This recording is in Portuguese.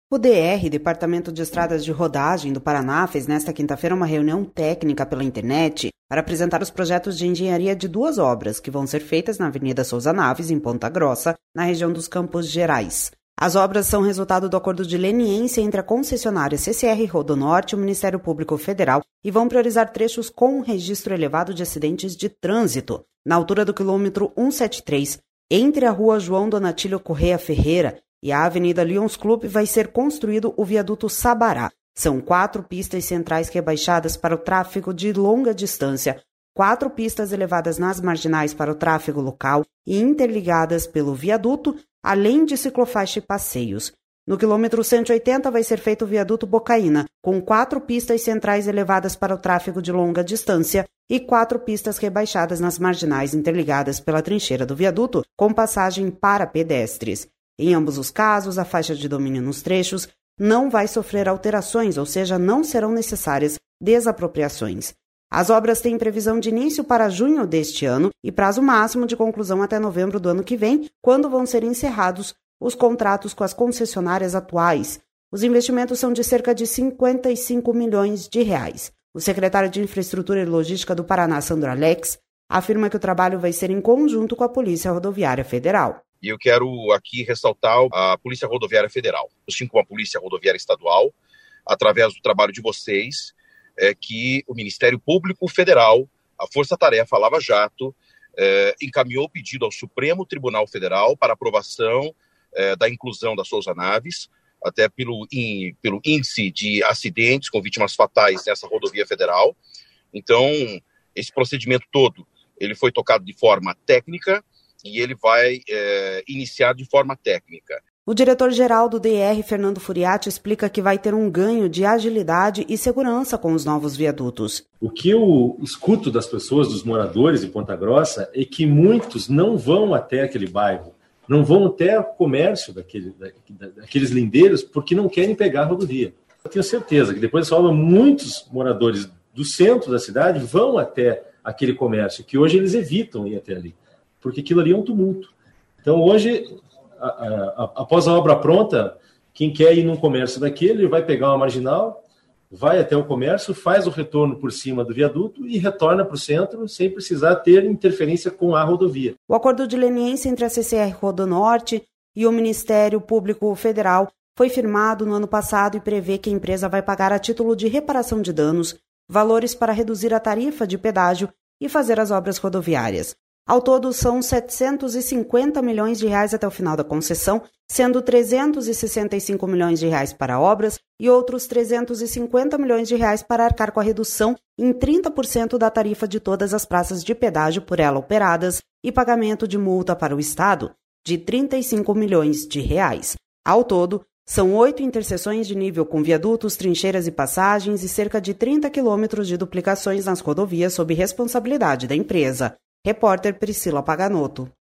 O DR, Departamento de Estradas de Rodagem do Paraná, fez nesta quinta-feira uma reunião técnica pela internet para apresentar os projetos de engenharia de 2 obras que vão ser feitas na Avenida Souza Naves, em Ponta Grossa, na região dos Campos Gerais. As obras são resultado do acordo de leniência entre a concessionária CCR Rodonorte e o Ministério Público Federal e vão priorizar trechos com um registro elevado de acidentes de trânsito, na altura do quilômetro 173, entre a rua João Donatílio Correia Ferreira e a Avenida Lions Club, vai ser construído o viaduto Sabará. São 4 pistas centrais rebaixadas para o tráfego de longa distância, 4 pistas elevadas nas marginais para o tráfego local e interligadas pelo viaduto, além de ciclofaixa e passeios. No quilômetro 180 vai ser feito o viaduto Bocaína, com 4 pistas centrais elevadas para o tráfego de longa distância e 4 pistas rebaixadas nas marginais interligadas pela trincheira do viaduto, com passagem para pedestres. Em ambos os casos, a faixa de domínio nos trechos não vai sofrer alterações, ou seja, não serão necessárias desapropriações. As obras têm previsão de início para junho deste ano e prazo máximo de conclusão até novembro do ano que vem, quando vão ser encerrados os contratos com as concessionárias atuais. Os investimentos são de cerca de 55 milhões de reais. O secretário de Infraestrutura e Logística do Paraná, Sandro Alex, afirma que o trabalho vai ser em conjunto com a Polícia Rodoviária Federal. E eu quero aqui ressaltar a Polícia Rodoviária Federal, assim como a Polícia Rodoviária Estadual, através do trabalho de vocês, que o Ministério Público Federal, a Força Tarefa Lava Jato, encaminhou o pedido ao Supremo Tribunal Federal para aprovação da inclusão da Souza Naves, até pelo índice de acidentes com vítimas fatais nessa rodovia federal. Então, esse procedimento todo, ele foi tocado de forma técnica, e ele vai iniciar de forma técnica. O diretor-geral do DR, Fernando Furiati, explica que vai ter um ganho de agilidade e segurança com os novos viadutos. O que eu escuto das pessoas, dos moradores de Ponta Grossa, é que muitos não vão até aquele bairro, não vão até o comércio daqueles lindeiros, porque não querem pegar a rodovia. Eu tenho certeza que depois dessa obra, muitos moradores do centro da cidade vão até aquele comércio, que hoje eles evitam ir até ali, porque aquilo ali é um tumulto. Então, hoje, após a obra pronta, quem quer ir num comércio daquele vai pegar uma marginal, vai até o comércio, faz o retorno por cima do viaduto e retorna para o centro sem precisar ter interferência com a rodovia. O acordo de leniência entre a CCR Rodonorte e o Ministério Público Federal foi firmado no ano passado e prevê que a empresa vai pagar a título de reparação de danos valores para reduzir a tarifa de pedágio e fazer as obras rodoviárias. Ao todo, são 750 milhões de reais até o final da concessão, sendo 365 milhões de reais para obras e outros 350 milhões de reais para arcar com a redução em 30% da tarifa de todas as praças de pedágio por ela operadas e pagamento de multa para o Estado, de 35 milhões de reais. Ao todo, são 8 interseções de nível com viadutos, trincheiras e passagens e cerca de 30 quilômetros de duplicações nas rodovias sob responsabilidade da empresa. Repórter Priscila Paganotto.